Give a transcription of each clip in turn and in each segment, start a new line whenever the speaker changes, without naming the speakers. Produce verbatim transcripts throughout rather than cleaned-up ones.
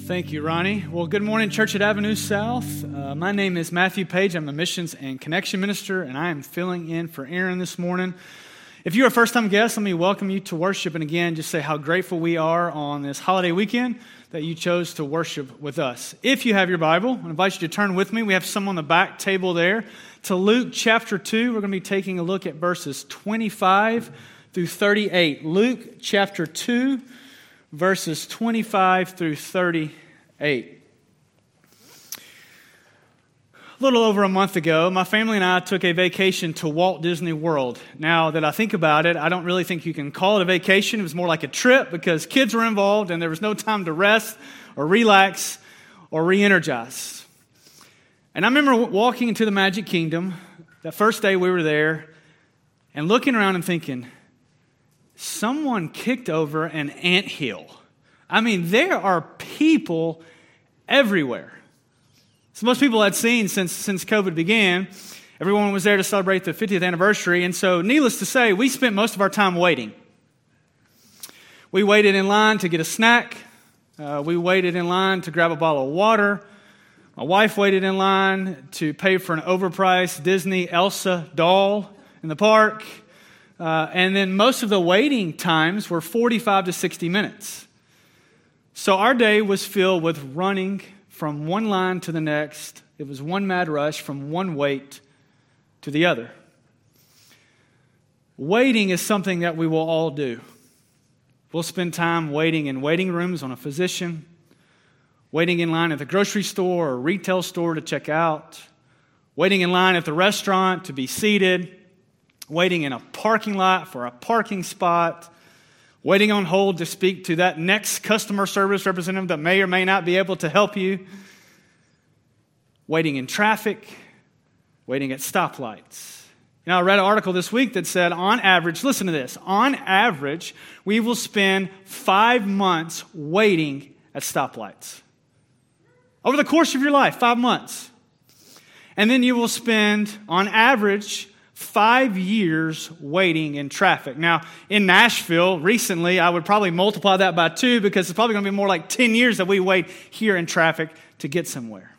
Thank you, Ronnie. Well, good morning, Church at Avenue South. Uh, my name is Matthew Page. I'm a Missions and Connection Minister, and I am filling in for Aaron this morning. If you're a first-time guest, let me welcome you to worship, and again, just say how grateful we are on this holiday weekend that you chose to worship with us. If you have your Bible, I invite you to turn with me. We have some on the back table there to Luke chapter two. We're going to be taking a look at verses twenty-five through thirty-eight. Luke chapter two, verses twenty-five through thirty-eight. A little over a month ago, my family and I took a vacation to Walt Disney World. Now that I think about it, I don't really think you can call it a vacation. It was more like a trip because kids were involved and there was no time to rest or relax or re-energize. And I remember walking into the Magic Kingdom that first day we were there and looking around and thinking, someone kicked over an anthill. I mean, there are people everywhere. It's the most people I'd seen since, since COVID began. Everyone was there to celebrate the fiftieth anniversary. And so, needless to say, we spent most of our time waiting. We waited in line to get a snack. Uh, we waited in line to grab a bottle of water. My wife waited in line to pay for an overpriced Disney Elsa doll in the park. Uh, and then most of the waiting times were forty-five to sixty minutes. So our day was filled with running from one line to the next. It was one mad rush from one wait to the other. Waiting is something that we will all do. We'll spend time waiting in waiting rooms on a physician, waiting in line at the grocery store or retail store to check out, waiting in line at the restaurant to be seated, waiting in a parking lot for a parking spot, waiting on hold to speak to that next customer service representative that may or may not be able to help you, waiting in traffic, waiting at stoplights. You know, I read an article this week that said, on average, listen to this, on average, we will spend five months waiting at stoplights. Over the course of your life, five months. And then you will spend, on average, Five years waiting in traffic. Now, in Nashville, recently, I would probably multiply that by two because it's probably going to be more like ten years that we wait here in traffic to get somewhere.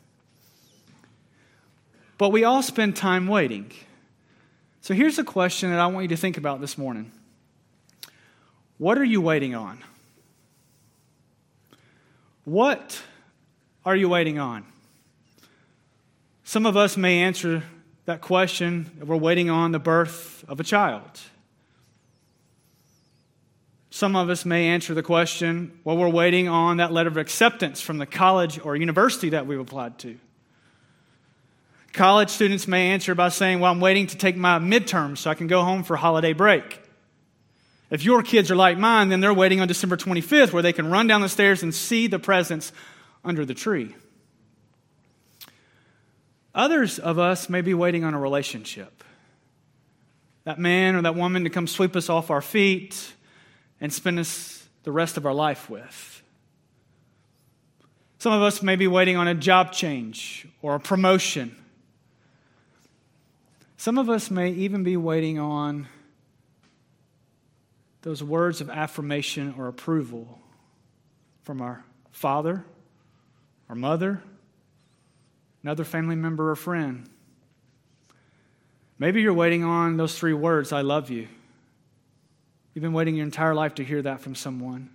But we all spend time waiting. So here's a question that I want you to think about this morning. What are you waiting on? What are you waiting on? Some of us may answer that question, we're waiting on the birth of a child. Some of us may answer the question, well, we're waiting on that letter of acceptance from the college or university that we've applied to. College students may answer by saying, well, I'm waiting to take my midterms so I can go home for holiday break. If your kids are like mine, then they're waiting on December twenty-fifth where they can run down the stairs and see the presents under the tree. Others of us may be waiting on a relationship. That man or that woman to come sweep us off our feet and spend us the rest of our life with. Some of us may be waiting on a job change or a promotion. Some of us may even be waiting on those words of affirmation or approval from our father, our mother, another family member or friend. Maybe you're waiting on those three words, I love you. You've been waiting your entire life to hear that from someone.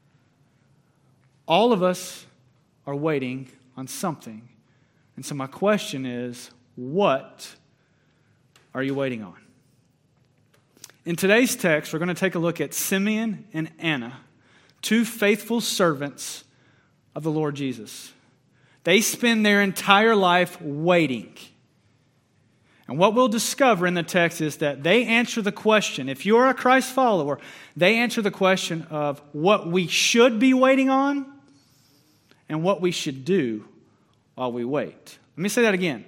All of us are waiting on something. And so my question is, what are you waiting on? In today's text, we're going to take a look at Simeon and Anna, two faithful servants of the Lord Jesus. They spend their entire life waiting. And what we'll discover in the text is that they answer the question, if you're a Christ follower, they answer the question of what we should be waiting on and what we should do while we wait. Let me say that again.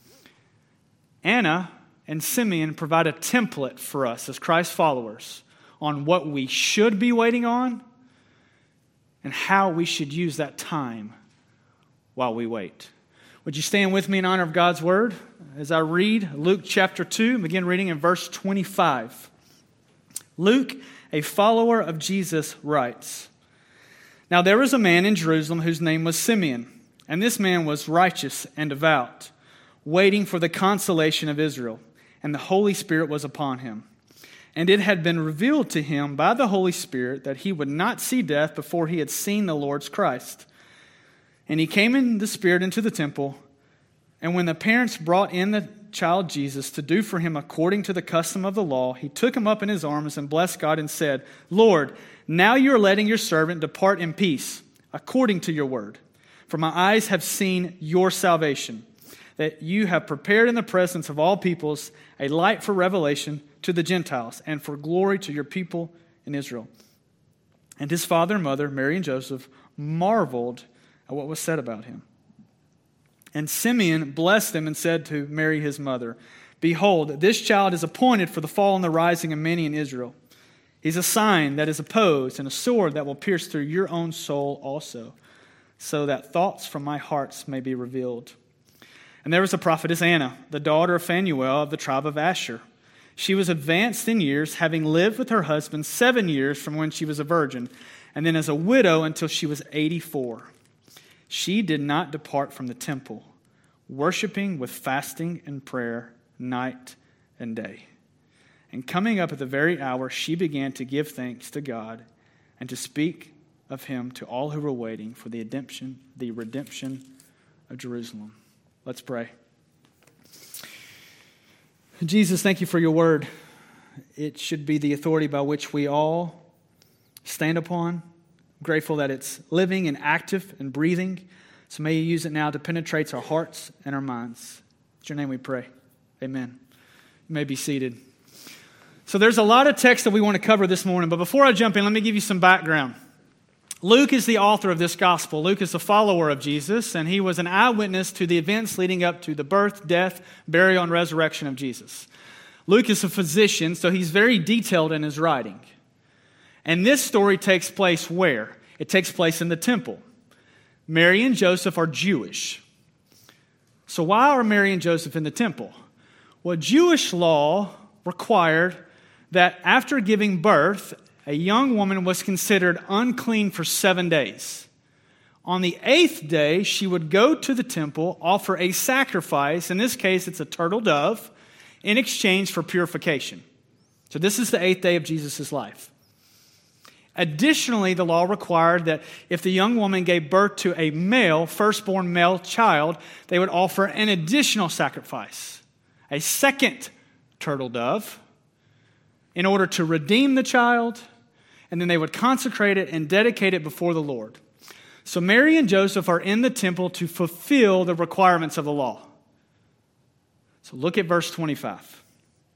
Anna and Simeon provide a template for us as Christ followers on what we should be waiting on and how we should use that time while we wait. Would you stand with me in honor of God's word as I read Luke chapter two, begin reading in verse twenty-five. Luke, a follower of Jesus, writes, Now there was a man in Jerusalem whose name was Simeon, and this man was righteous and devout, waiting for the consolation of Israel, and the Holy Spirit was upon him. And it had been revealed to him by the Holy Spirit that he would not see death before he had seen the Lord's Christ. And he came in the Spirit into the temple, and when the parents brought in the child Jesus to do for him according to the custom of the law, he took him up in his arms and blessed God and said, Lord, now you are letting your servant depart in peace, according to your word. For my eyes have seen your salvation, that you have prepared in the presence of all peoples a light for revelation to the Gentiles, and for glory to your people in Israel. And his father and mother, Mary and Joseph, marveled at what was said about him. And Simeon blessed him and said to Mary his mother, Behold, this child is appointed for the fall and the rising of many in Israel. He's a sign that is opposed, and a sword that will pierce through your own soul also, so that thoughts from my hearts may be revealed. And there was a prophetess Anna, the daughter of Phanuel of the tribe of Asher. She was advanced in years, having lived with her husband seven years from when she was a virgin, and then as a widow until she was eighty-four. She did not depart from the temple, worshiping with fasting and prayer night and day. And coming up at the very hour, she began to give thanks to God and to speak of him to all who were waiting for the redemption, the redemption of Jerusalem. Let's pray. Jesus, thank you for your word. It should be the authority by which we all stand upon. I'm grateful that it's living and active and breathing. So may you use it now to penetrate our hearts and our minds. In your name we pray. Amen. You may be seated. So there's a lot of text that we want to cover this morning, but before I jump in, let me give you some background. Luke is the author of this gospel. Luke is a follower of Jesus, and he was an eyewitness to the events leading up to the birth, death, burial, and resurrection of Jesus. Luke is a physician, so he's very detailed in his writing. And this story takes place where? It takes place in the temple. Mary and Joseph are Jewish. So why are Mary and Joseph in the temple? Well, Jewish law required that after giving birth, a young woman was considered unclean for seven days. On the eighth day, she would go to the temple, offer a sacrifice. In this case, it's a turtle dove, in exchange for purification. So this is the eighth day of Jesus' life. Additionally, the law required that if the young woman gave birth to a male, firstborn male child, they would offer an additional sacrifice, a second turtle dove, in order to redeem the child, and then they would consecrate it and dedicate it before the Lord. So Mary and Joseph are in the temple to fulfill the requirements of the law. So look at verse twenty-five.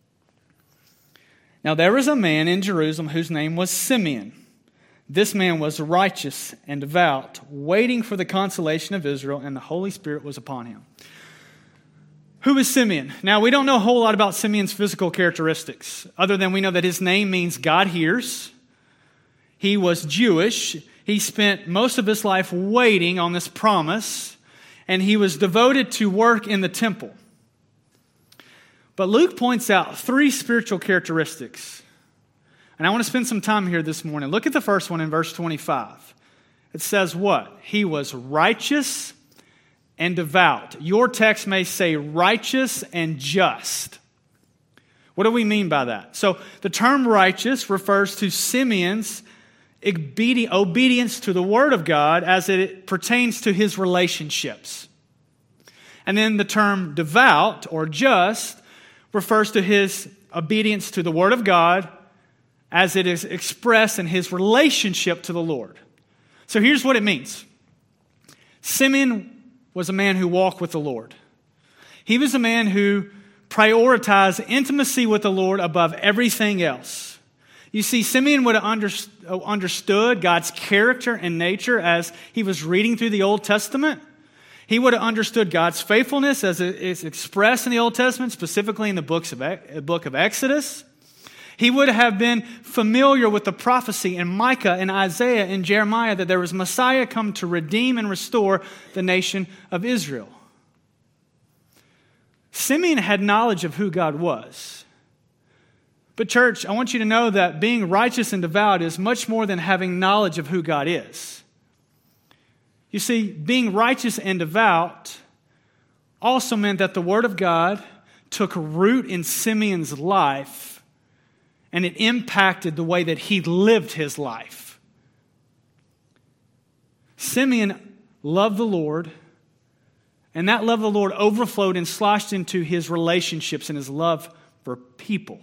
Now there was a man in Jerusalem whose name was Simeon. This man was righteous and devout, waiting for the consolation of Israel, and the Holy Spirit was upon him. Who is Simeon? Now, we don't know a whole lot about Simeon's physical characteristics, other than we know that his name means God hears. He was Jewish. He spent most of his life waiting on this promise, and he was devoted to work in the temple. But Luke points out three spiritual characteristics. And I want to spend some time here this morning. Look at the first one in verse twenty-five. It says what? He was righteous and devout. Your text may say righteous and just. What do we mean by that? So the term righteous refers to Simeon's obedience to the Word of God as it pertains to his relationships. And then the term devout or just refers to his obedience to the Word of God as it is expressed in his relationship to the Lord. So here's what it means. Simeon was a man who walked with the Lord. He was a man who prioritized intimacy with the Lord above everything else. You see, Simeon would have understood God's character and nature as he was reading through the Old Testament. He would have understood God's faithfulness as it is expressed in the Old Testament, specifically in the books of, book of Exodus. He would have been familiar with the prophecy in Micah and Isaiah and Jeremiah that there was Messiah come to redeem and restore the nation of Israel. Simeon had knowledge of who God was. But church, I want you to know that being righteous and devout is much more than having knowledge of who God is. You see, being righteous and devout also meant that the Word of God took root in Simeon's life, and it impacted the way that he lived his life. Simeon loved the Lord, and that love of the Lord overflowed and sloshed into his relationships and his love for people.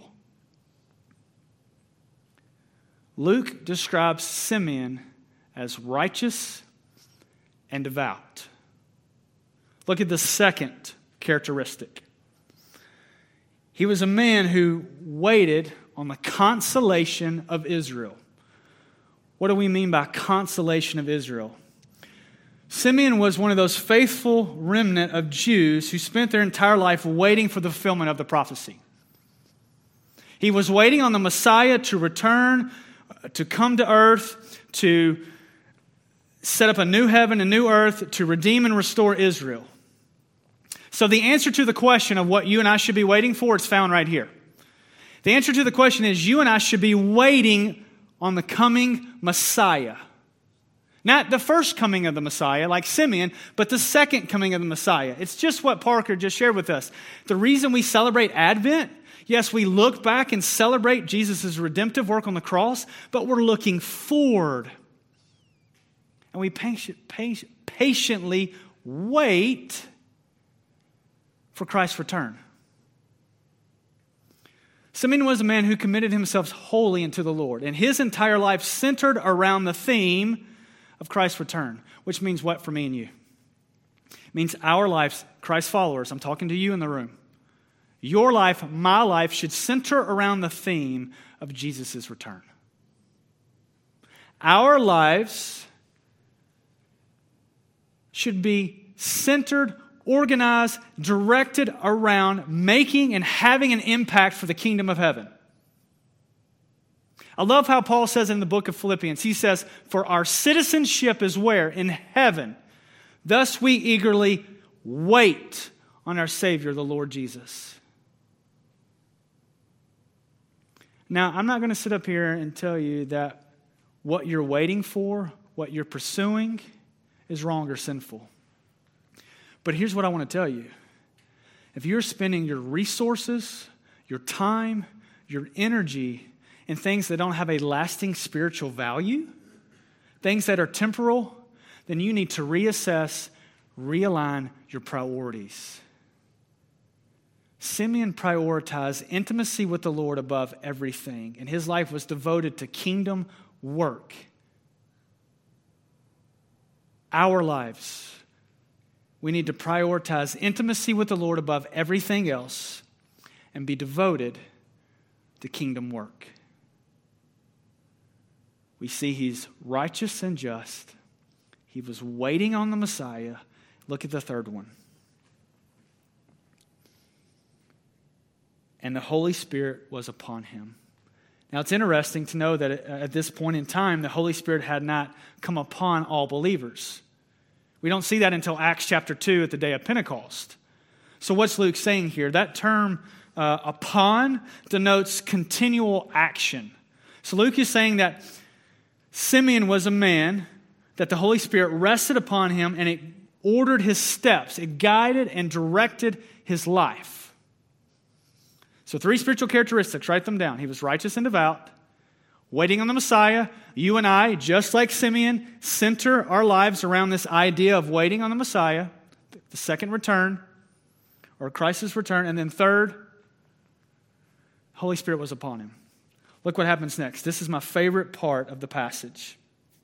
Luke describes Simeon as righteous and devout. Look at the second characteristic. He was a man who waited on the consolation of Israel. What do we mean by consolation of Israel? Simeon was one of those faithful remnant of Jews who spent their entire life waiting for the fulfillment of the prophecy. He was waiting on the Messiah to return, to come to earth, to set up a new heaven, a new earth, to redeem and restore Israel. So the answer to the question of what you and I should be waiting for is found right here. The answer to the question is you and I should be waiting on the coming Messiah. Not the first coming of the Messiah, like Simeon, but the second coming of the Messiah. It's just what Parker just shared with us. The reason we celebrate Advent, yes, we look back and celebrate Jesus' redemptive work on the cross, but we're looking forward. And we patient, patient, patiently wait for Christ's return. Simeon was a man who committed himself wholly unto the Lord, and his entire life centered around the theme of Christ's return, which means what for me and you? It means our lives, Christ followers, I'm talking to you in the room. Your life, my life, should center around the theme of Jesus' return. Our lives should be centered, organized, directed around making and having an impact for the kingdom of heaven. I love how Paul says in the book of Philippians, he says, for our citizenship is where? In heaven. Thus we eagerly wait on our Savior, the Lord Jesus. Now, I'm not going to sit up here and tell you that what you're waiting for, what you're pursuing, is wrong or sinful. But here's what I want to tell you. If you're spending your resources, your time, your energy in things that don't have a lasting spiritual value, things that are temporal, then you need to reassess, realign your priorities. Simeon prioritized intimacy with the Lord above everything, and his life was devoted to kingdom work. Our lives, we need to prioritize intimacy with the Lord above everything else and be devoted to kingdom work. We see he's righteous and just. He was waiting on the Messiah. Look at the third one. And the Holy Spirit was upon him. Now, it's interesting to know that at this point in time, the Holy Spirit had not come upon all believers. We don't see that until Acts chapter two at the day of Pentecost. So what's Luke saying here? That term, uh, upon, denotes continual action. So Luke is saying that Simeon was a man that the Holy Spirit rested upon him and it ordered his steps. It guided and directed his life. So three spiritual characteristics, write them down. He was righteous and devout, waiting on the Messiah. You and I, just like Simeon, center our lives around this idea of waiting on the Messiah, the second return, or Christ's return. And then third, Holy Spirit was upon him. Look what happens next. This is my favorite part of the passage.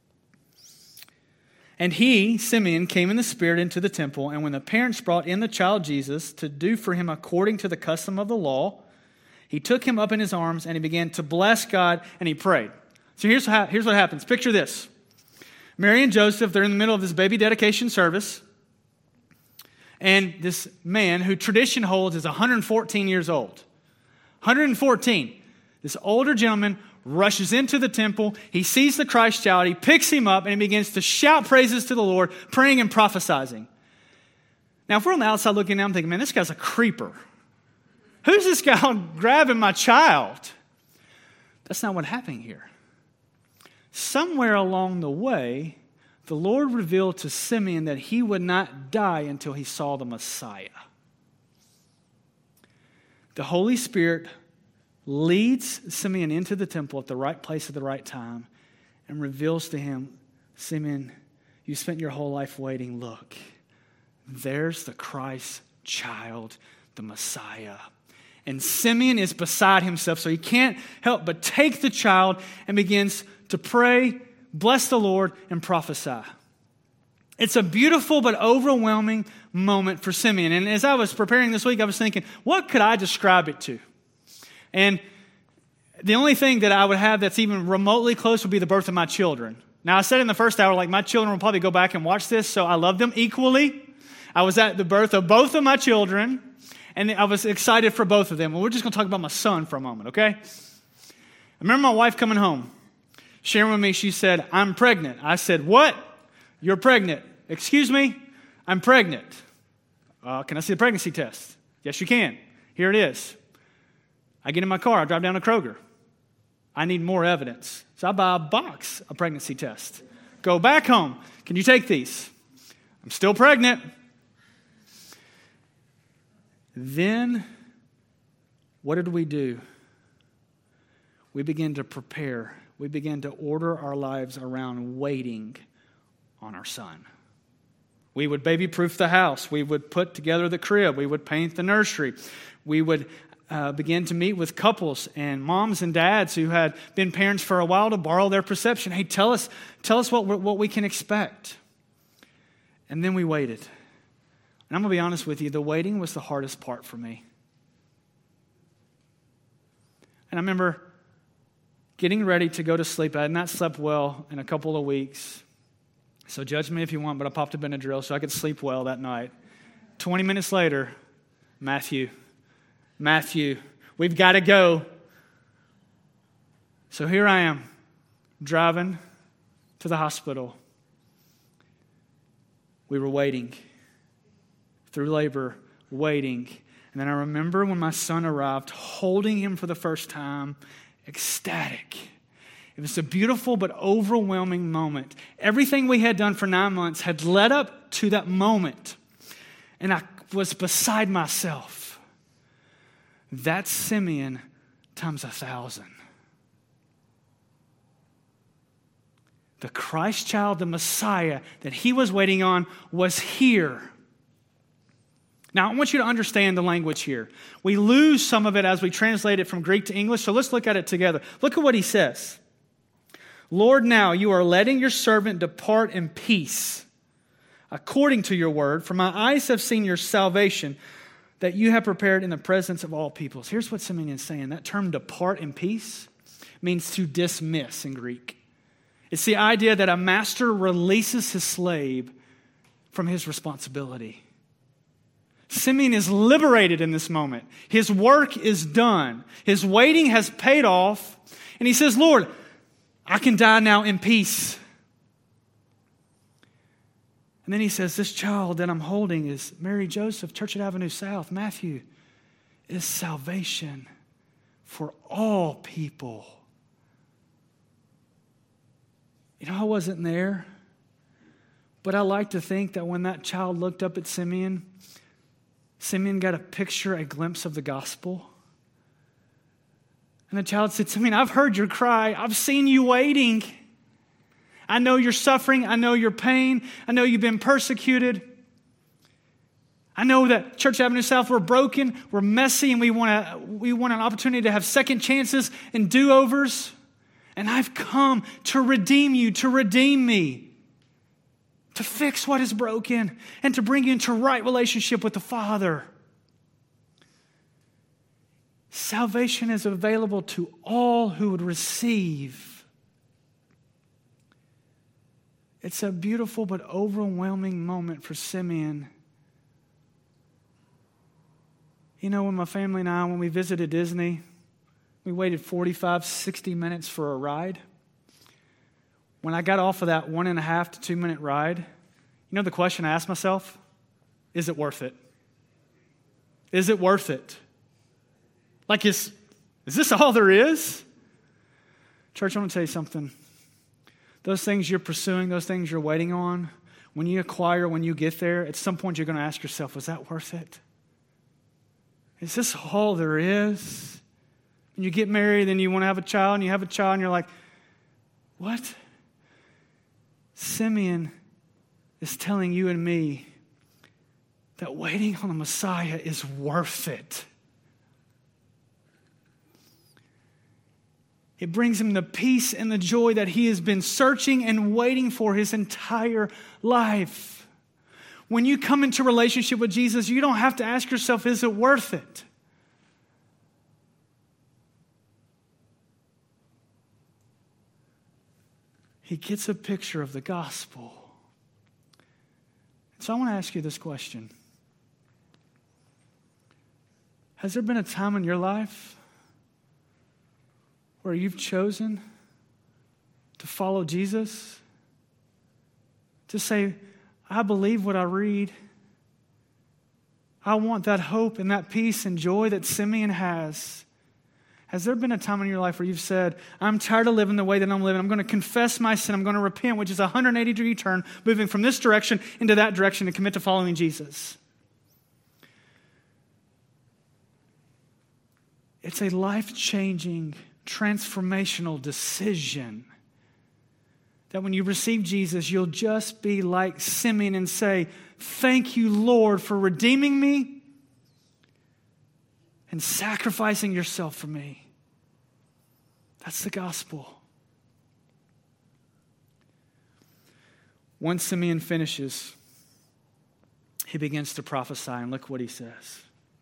And he, Simeon, came in the Spirit into the temple, and when the parents brought in the child Jesus to do for him according to the custom of the law, he took him up in his arms and he began to bless God and he prayed. So here's how, here's what happens. Picture this. Mary and Joseph, they're in the middle of this baby dedication service. And this man who tradition holds is one hundred fourteen years old. one hundred fourteen. This older gentleman rushes into the temple. He sees the Christ child. He picks him up and he begins to shout praises to the Lord, praying and prophesying. Now, if we're on the outside looking down, I'm thinking, man, this guy's a creeper. Who's this guy grabbing my child? That's not what happened here. Somewhere along the way, the Lord revealed to Simeon that he would not die until he saw the Messiah. The Holy Spirit leads Simeon into the temple at the right place at the right time and reveals to him, Simeon, you spent your whole life waiting. Look, there's the Christ child, the Messiah. And Simeon is beside himself, so he can't help but take the child and begins to pray, bless the Lord, and prophesy. It's a beautiful but overwhelming moment for Simeon. And as I was preparing this week, I was thinking, what could I describe it to? And the only thing that I would have that's even remotely close would be the birth of my children. Now, I said in the first hour, like, my children will probably go back and watch this, so I love them equally. I was at the birth of both of my children, and I was excited for both of them. Well, we're just going to talk about my son for a moment, okay? I remember my wife coming home, sharing with me, she said, I'm pregnant. I said, what? You're pregnant. Excuse me? I'm pregnant. Uh, can I see the pregnancy test? Yes, you can. Here it is. I get in my car. I drive down to Kroger. I need more evidence. So I buy a box of pregnancy tests. Go back home. Can you take these? I'm still pregnant. Then, what did we do? We began to prepare. We began to order our lives around waiting on our son. We would baby-proof the house. We would put together the crib. We would paint the nursery. We would uh, begin to meet with couples and moms and dads who had been parents for a while to borrow their perception. Hey, tell us, tell us what, what we can expect. And then we waited. And I'm going to be honest with you, the waiting was the hardest part for me. And I remember getting ready to go to sleep. I had not slept well in a couple of weeks. So judge me if you want, but I popped a Benadryl so I could sleep well that night. twenty minutes later, Matthew, Matthew, we've got to go. So here I am, driving to the hospital. We were waiting. Through labor, waiting. And then I remember when my son arrived, holding him for the first time, ecstatic. It was a beautiful but overwhelming moment. Everything we had done for nine months had led up to that moment. And I was beside myself. That's Simeon times a thousand. The Christ child, the Messiah that he was waiting on was here. Now, I want you to understand the language here. We lose some of it as we translate it from Greek to English, so let's look at it together. Look at what he says. Lord, now you are letting your servant depart in peace, according to your word, for my eyes have seen your salvation that you have prepared in the presence of all peoples. Here's what Simeon is saying. That term depart in peace means to dismiss in Greek. It's the idea that a master releases his slave from his responsibility. Simeon is liberated in this moment. His work is done. His waiting has paid off. And he says, Lord, I can die now in peace. And then he says, this child that I'm holding is Mary Joseph, Church at Avenue South, Matthew, is salvation for all people. You know, I wasn't there, but I like to think that when that child looked up at Simeon, Simeon got a picture, a glimpse of the gospel. And the child said, Simeon, I've heard your cry. I've seen you waiting. I know you're suffering. I know your pain. I know you've been persecuted. I know that Church Avenue South, we're broken, we're messy, and we want to, we want an opportunity to have second chances and do-overs. And I've come to redeem you, to redeem me, to fix what is broken, and to bring you into right relationship with the Father. Salvation is available to all who would receive. It's a beautiful but overwhelming moment for Simeon. You know, when my family and I, when we visited Disney, we waited forty-five, sixty minutes for a ride. When I got off of that one and a half to two minute ride, you know the question I asked myself? Is it worth it? Is it worth it? Like, is, is this all there is? Church, I want to tell you something. those things you're pursuing, those things you're waiting on, when you acquire, when you get there, at some point you're going to ask yourself, was that worth it? Is this all there is? When you get married, then you want to have a child, and you have a child, and you're like, what? Simeon is telling you and me that waiting on the Messiah is worth it. It brings him the peace and the joy that he has been searching and waiting for his entire life. When you come into relationship with Jesus, you don't have to ask yourself, is it worth it? He gets a picture of the gospel. So I want to ask you this question. Has there been a time in your life where you've chosen to follow Jesus? To say, I believe what I read. I want that hope and that peace and joy that Simeon has. Has there been a time in your life where you've said, I'm tired of living the way that I'm living. I'm going to confess my sin. I'm going to repent, which is a one hundred eighty degree turn, moving from this direction into that direction and commit to following Jesus. It's a life-changing, transformational decision that when you receive Jesus, you'll just be like Simeon and say, thank you, Lord, for redeeming me and sacrificing yourself for me. That's the gospel. Once Simeon finishes, he begins to prophesy, and look what he says.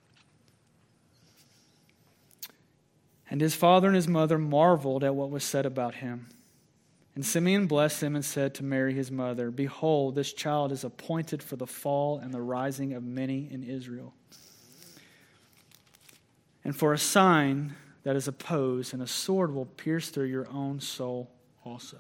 And his father and his mother marveled at what was said about him. And Simeon blessed him and said to Mary his mother, behold, this child is appointed for the fall and the rising of many in Israel, and for a sign that is opposed, and a sword will pierce through your own soul also.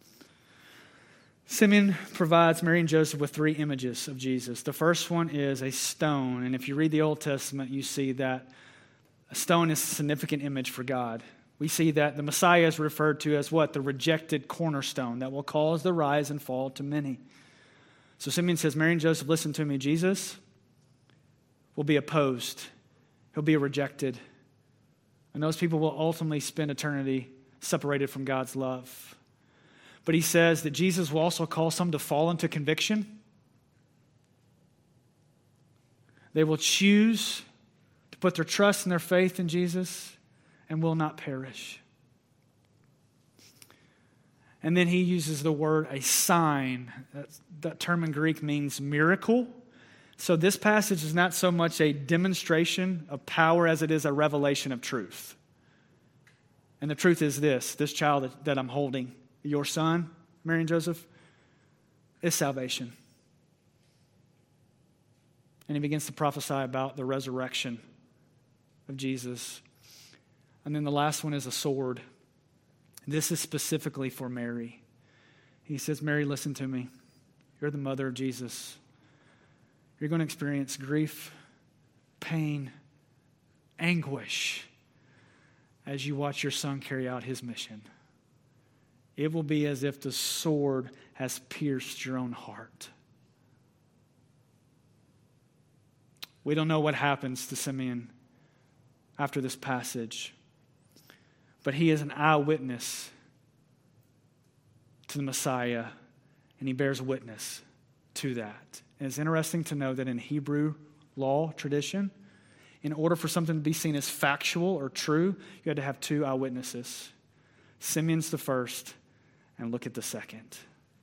Simeon provides Mary and Joseph with three images of Jesus. The first one is a stone, and if you read the Old Testament, you see that a stone is a significant image for God. We see that the Messiah is referred to as what? The rejected cornerstone that will cause the rise and fall to many. So Simeon says, Mary and Joseph, listen to me. Jesus will be opposed. He'll be rejected. And those people will ultimately spend eternity separated from God's love. But he says that Jesus will also cause some to fall into conviction. They will choose to put their trust and their faith in Jesus and will not perish. And then he uses the word a sign. That, that term in Greek means miracle. So this passage is not so much a demonstration of power as it is a revelation of truth. And the truth is this, this child that, that I'm holding, your son, Mary and Joseph, is salvation. And he begins to prophesy about the resurrection of Jesus. And then the last one is a sword. This is specifically for Mary. He says, Mary, listen to me. You're the mother of Jesus. You're going to experience grief, pain, anguish as you watch your son carry out his mission. It will be as if the sword has pierced your own heart. We don't know what happens to Simeon after this passage, but he is an eyewitness to the Messiah, and he bears witness to that. And it's interesting to know that in Hebrew law tradition, in order for something to be seen as factual or true, you had to have two eyewitnesses. Simeon's the first, and look at the second.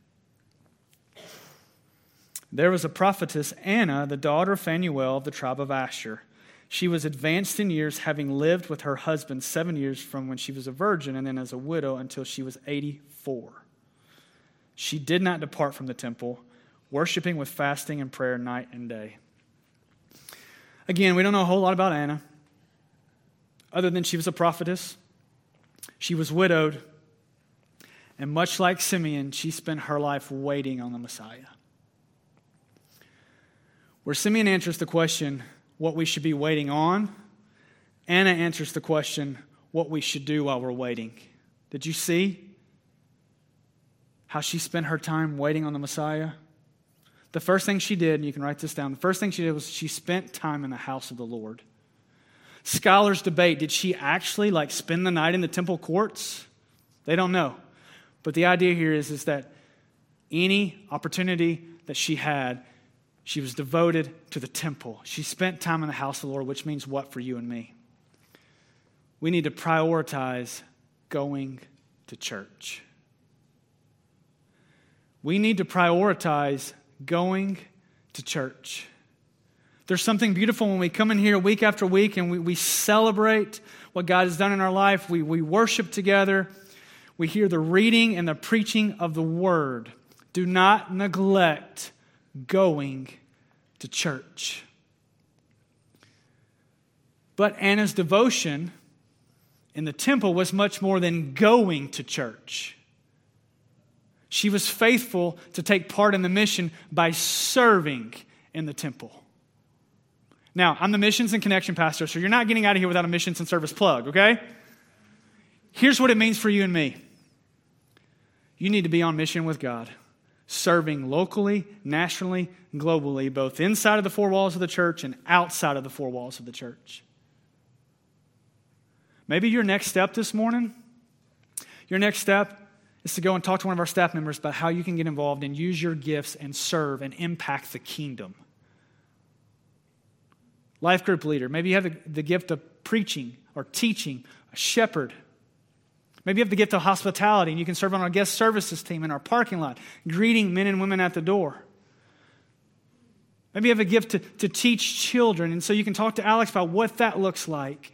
There was a prophetess, Anna, the daughter of Phanuel of the tribe of Asher. She was advanced in years, having lived with her husband seven years from when she was a virgin and then as a widow until she was eighty-four. She did not depart from the temple, worshiping with fasting and prayer night and day. Again, we don't know a whole lot about Anna, other than she was a prophetess. She was widowed, and much like Simeon, she spent her life waiting on the Messiah. Where Simeon answers the question, what we should be waiting on, Anna answers the question, what we should do while we're waiting. Did you see how she spent her time waiting on the Messiah? The first thing she did, and you can write this down, the first thing she did was she spent time in the house of the Lord. Scholars debate, did she actually like spend the night in the temple courts? They don't know. But the idea here is, is that any opportunity that she had, she was devoted to the temple. She spent time in the house of the Lord, which means what for you and me? We need to prioritize going to church. We need to prioritize going to church. There's something beautiful when we come in here week after week and we, we celebrate what God has done in our life. We, we worship together. We hear the reading and the preaching of the Word. Do not neglect going to church. But Anna's devotion in the temple was much more than going to church. She was faithful to take part in the mission by serving in the temple. Now, I'm the missions and connection pastor, so you're not getting out of here without a missions and service plug, okay? Here's what it means for you and me. You need to be on mission with God, serving locally, nationally, globally, both inside of the four walls of the church and outside of the four walls of the church. Maybe your next step this morning, your next step is to go and talk to one of our staff members about how you can get involved and use your gifts and serve and impact the kingdom. Life group leader. Maybe you have the, the gift of preaching or teaching, a shepherd. Maybe you have the gift of hospitality and you can serve on our guest services team in our parking lot, greeting men and women at the door. Maybe you have a gift to, to teach children, and so you can talk to Alex about what that looks like.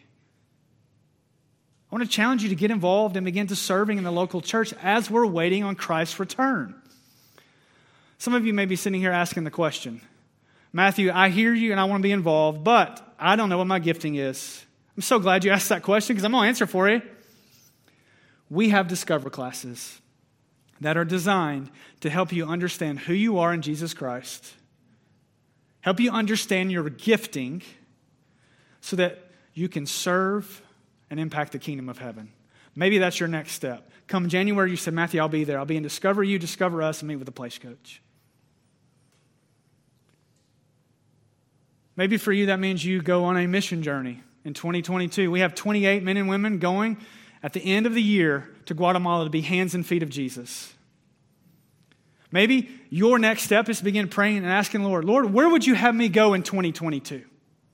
I want to challenge you to get involved and begin to serving in the local church as we're waiting on Christ's return. Some of you may be sitting here asking the question, Matthew, I hear you and I want to be involved, but I don't know what my gifting is. I'm so glad you asked that question because I'm going to answer for you. We have Discover classes that are designed to help you understand who you are in Jesus Christ, help you understand your gifting so that you can serve and impact the kingdom of heaven. Maybe that's your next step. Come January, you said, Matthew, I'll be there. I'll be in Discover You, Discover Us, and meet with the place coach. Maybe for you, that means you go on a mission journey in twenty twenty-two. We have twenty-eight men and women going at the end of the year to Guatemala to be hands and feet of Jesus. Maybe your next step is to begin praying and asking the Lord, Lord, where would you have me go in twenty twenty-two?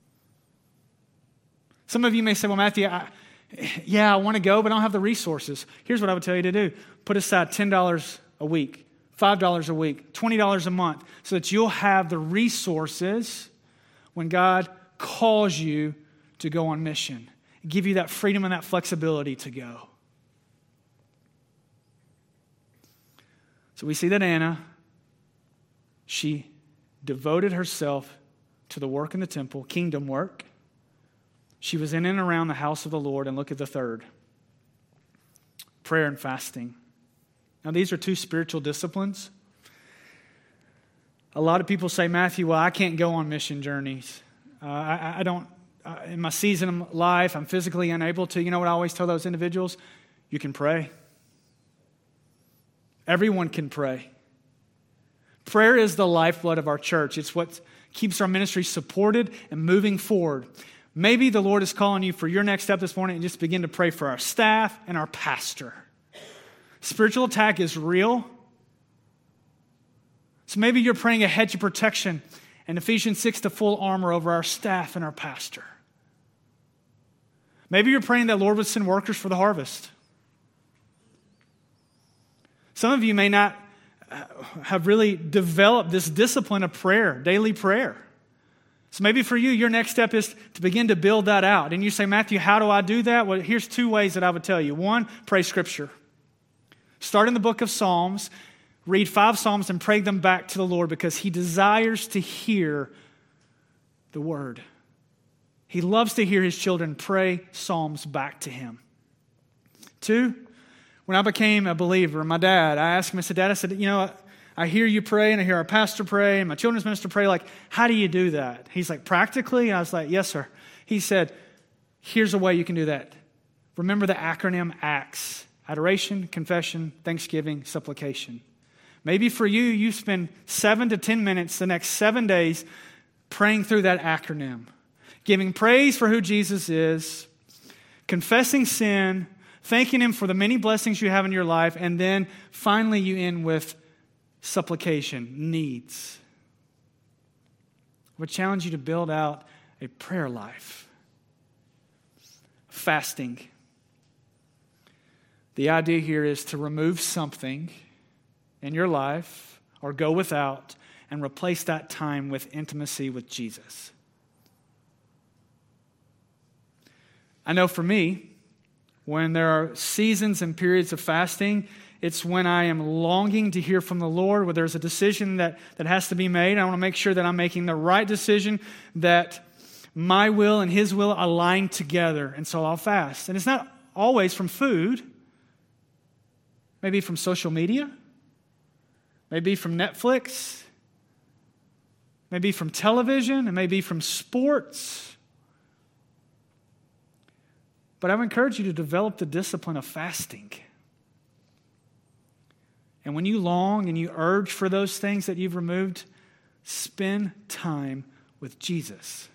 Some of you may say, well, Matthew, I, yeah, I want to go, but I don't have the resources. Here's what I would tell you to do. Put aside ten dollars a week, five dollars a week, twenty dollars a month, so that you'll have the resources when God calls you to go on mission. Give you that freedom and that flexibility to go. So we see that Anna, she devoted herself to the work in the temple, kingdom work. She was in and around the house of the Lord. And look at the third. Prayer and fasting. Now these are two spiritual disciplines. A lot of people say, Matthew, well, I can't go on mission journeys. Uh, I, I don't, uh, in my season of life, I'm physically unable to. You know what I always tell those individuals? You can pray. Everyone can pray. Prayer is the lifeblood of our church. It's what keeps our ministry supported and moving forward. Maybe the Lord is calling you for your next step this morning and just begin to pray for our staff and our pastor. Spiritual attack is real. So maybe you're praying a hedge of protection and Ephesians six to full armor over our staff and our pastor. Maybe you're praying that Lord would send workers for the harvest. Some of you may not have really developed this discipline of prayer, daily prayer. So maybe for you, your next step is to begin to build that out. And you say, Matthew, how do I do that? Well, here's two ways that I would tell you. One, pray Scripture. Start in the book of Psalms. Read five Psalms and pray them back to the Lord because He desires to hear the Word. He loves to hear His children pray Psalms back to Him. Two, when I became a believer, my dad, I asked him, I said, Dad, I said, you know, I hear you pray and I hear our pastor pray and my children's minister pray. Like, how do you do that? He's like, practically? And I was like, yes, sir. He said, here's a way you can do that. Remember the acronym ACTS. Adoration, confession, thanksgiving, supplication. Maybe for you, you spend seven to ten minutes the next seven days praying through that acronym, giving praise for who Jesus is, confessing sin, thanking Him for the many blessings you have in your life, and then finally you end with supplication, needs. I would challenge you to build out a prayer life. Fasting. The idea here is to remove something in your life or go without and replace that time with intimacy with Jesus. I know for me, when there are seasons and periods of fasting, it's when I am longing to hear from the Lord, where there's a decision that, that has to be made. I want to make sure that I'm making the right decision, that my will and His will align together, and so I'll fast. And it's not always from food. Maybe from social media. Maybe from Netflix. Maybe from television. It may be from sports. But I would encourage you to develop the discipline of fasting. And when you long and you urge for those things that you've removed, spend time with Jesus.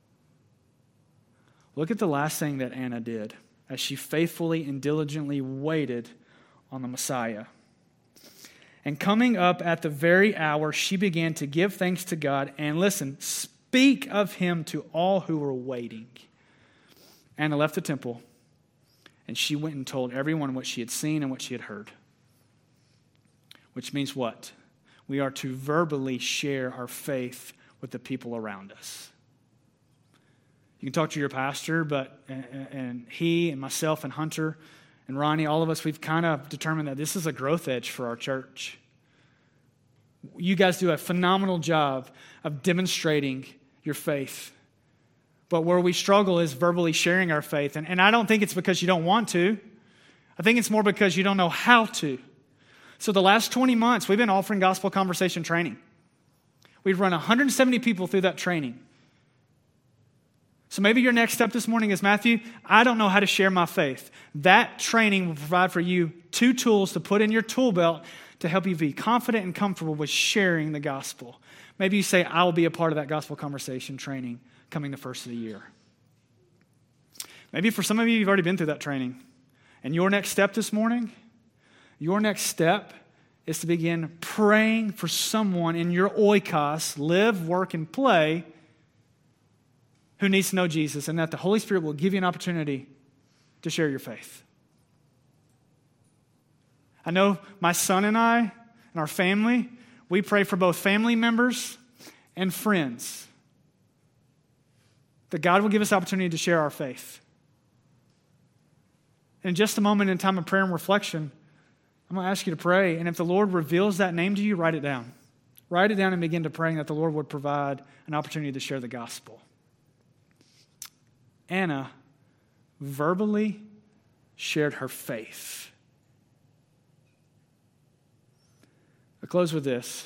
Look at the last thing that Anna did as she faithfully and diligently waited on the Messiah. And coming up at the very hour, she began to give thanks to God and, listen, speak of Him to all who were waiting. Anna left the temple, and she went and told everyone what she had seen and what she had heard. Which means what? We are to verbally share our faith with the people around us. You can talk to your pastor, but and he and myself and Hunter and Ronnie, all of us, we've kind of determined that this is a growth edge for our church. You guys do a phenomenal job of demonstrating your faith. But where we struggle is verbally sharing our faith. And, and I don't think it's because you don't want to. I think it's more because you don't know how to. So the last twenty months, we've been offering gospel conversation training. We've run one hundred seventy people through that training. So maybe your next step this morning is, Matthew, I don't know how to share my faith. That training will provide for you two tools to put in your tool belt to help you be confident and comfortable with sharing the gospel. Maybe you say, I will be a part of that gospel conversation training coming the first of the year. Maybe for some of you, you've already been through that training. And your next step this morning, your next step is to begin praying for someone in your oikos, live, work, and play, who needs to know Jesus, and that the Holy Spirit will give you an opportunity to share your faith. I know my son and I and our family, we pray for both family members and friends, that God will give us opportunity to share our faith. In just a moment in time of prayer and reflection, I'm going to ask you to pray, and if the Lord reveals that name to you, write it down. Write it down and begin to pray that the Lord would provide an opportunity to share the gospel. Anna verbally shared her faith. I close with this.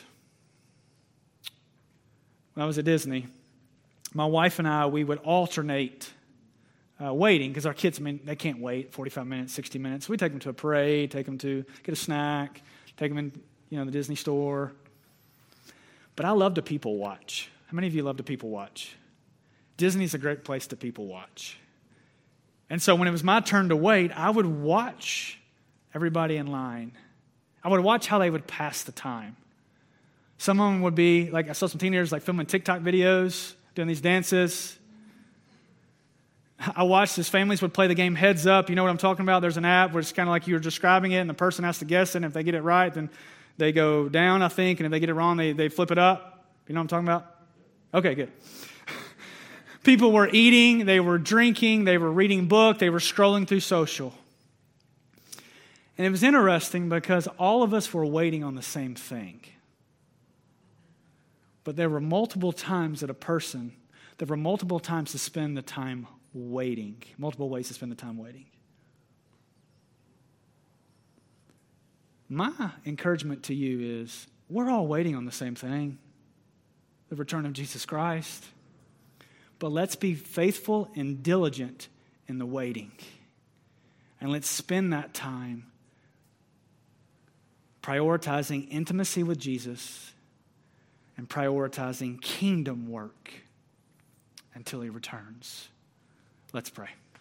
When I was at Disney, my wife and I, we would alternate uh, waiting, because our kids, I mean, they can't wait forty-five minutes, sixty minutes. We take them to a parade, take them to get a snack, take them in, you know, the Disney store. But I love to people watch. How many of you love to people watch? Disney's a great place to people watch. And so when it was my turn to wait, I would watch everybody in line. I would watch how they would pass the time. Some of them would be, like I saw some teenagers like filming TikTok videos, doing these dances. I watched as families would play the game Heads Up. You know what I'm talking about? There's an app where it's kind of like you're describing it and the person has to guess it. And if they get it right, then they go down, I think. And if they get it wrong, they, they flip it up. You know what I'm talking about? Okay, good. People were eating, they were drinking, they were reading book, they were scrolling through social. And it was interesting because all of us were waiting on the same thing. But there were multiple times that a person, there were multiple times to spend the time waiting, multiple ways to spend the time waiting. My encouragement to you is, we're all waiting on the same thing, the return of Jesus Christ. But let's be faithful and diligent in the waiting. And let's spend that time prioritizing intimacy with Jesus and prioritizing kingdom work until he returns. Let's pray.